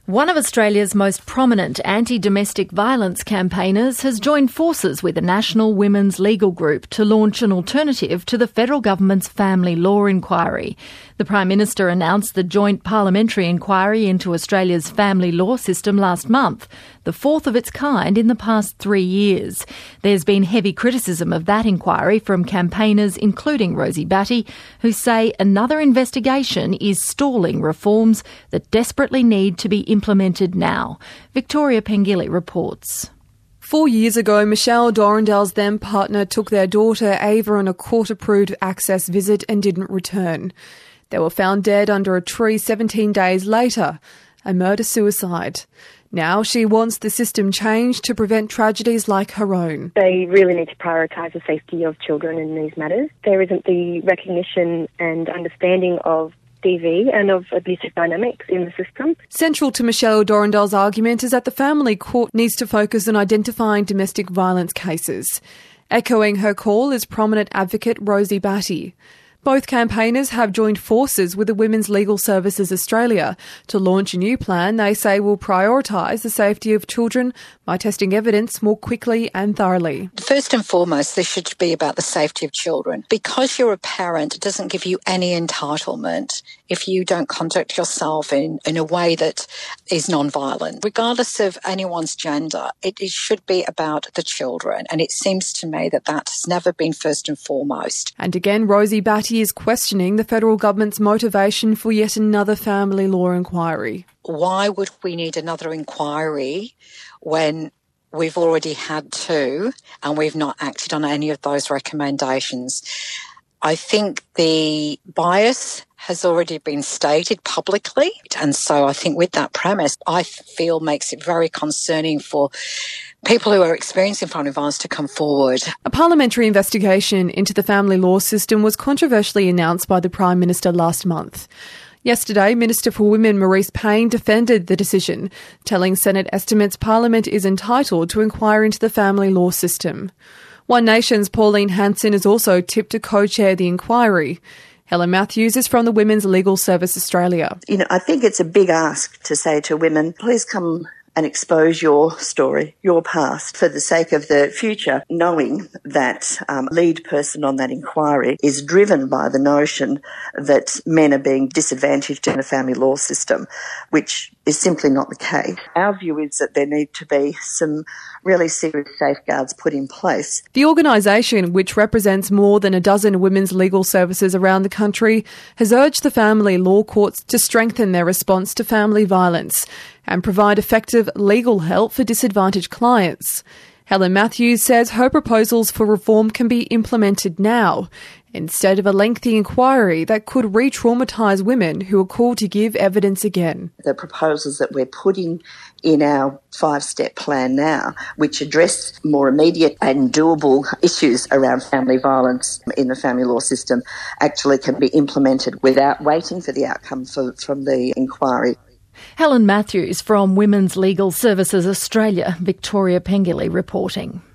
One of Australia's most prominent anti-domestic violence campaigners has joined forces with a national women's legal group to launch an alternative to the federal government's family law inquiry. The Prime Minister announced the joint parliamentary inquiry into Australia's family law system last month, the fourth of its kind in the past 3 years. There's been heavy criticism of that inquiry from campaigners including Rosie Batty, who say another investigation is stalling reforms that desperately need to be implemented now. Victoria Pengilly reports. 4 years ago, Michelle Dorrendale's then partner took their daughter Ava on a court-approved access visit and didn't return. They were found dead under a tree 17 days later, a murder-suicide. Now she wants the system changed to prevent tragedies like her own. They really need to prioritise the safety of children in these matters. There isn't the recognition and understanding of DV and of abusive dynamics in the system. Central to Michelle Dorrendale's argument is that the family court needs to focus on identifying domestic violence cases. Echoing her call is prominent advocate Rosie Batty. Both campaigners have joined forces with the Women's Legal Services Australia to launch a new plan they say will prioritise the safety of children by testing evidence more quickly and thoroughly. First and foremost, this should be about the safety of children. Because you're a parent, it doesn't give you any entitlement if you don't conduct yourself in a way that is non-violent. Regardless of anyone's gender, it should be about the children. And it seems to me that that has never been first and foremost. And again, Rosie Batty is questioning the federal government's motivation for yet another family law inquiry. Why would we need another inquiry when we've already had two and we've not acted on any of those recommendations? I think the bias has already been stated publicly. And so I think with that premise, I feel makes it very concerning for people who are experiencing family violence to come forward. A parliamentary investigation into the family law system was controversially announced by the Prime Minister last month. Yesterday, Minister for Women Marise Payne defended the decision, telling Senate estimates Parliament is entitled to inquire into the family law system. One Nation's Pauline Hanson is also tipped to co-chair the inquiry. Helen Matthews is from the Women's Legal Service Australia. I think it's a big ask to say to women, please come and expose your story, your past, for the sake of the future, knowing that lead person on that inquiry is driven by the notion that men are being disadvantaged in the family law system, which is simply not the case. Our view is that there need to be some really serious safeguards put in place. The organisation, which represents more than a dozen women's legal services around the country, has urged the family law courts to strengthen their response to family violence and provide effective legal help for disadvantaged clients. Helen Matthews says her proposals for reform can be implemented now, instead of a lengthy inquiry that could re-traumatise women who are called to give evidence again. The proposals that we're putting in our 5-step plan now, which address more immediate and doable issues around family violence in the family law system, actually can be implemented without waiting for the outcome from the inquiry. Helen Matthews from Women's Legal Services Australia, Victoria Pengilly reporting.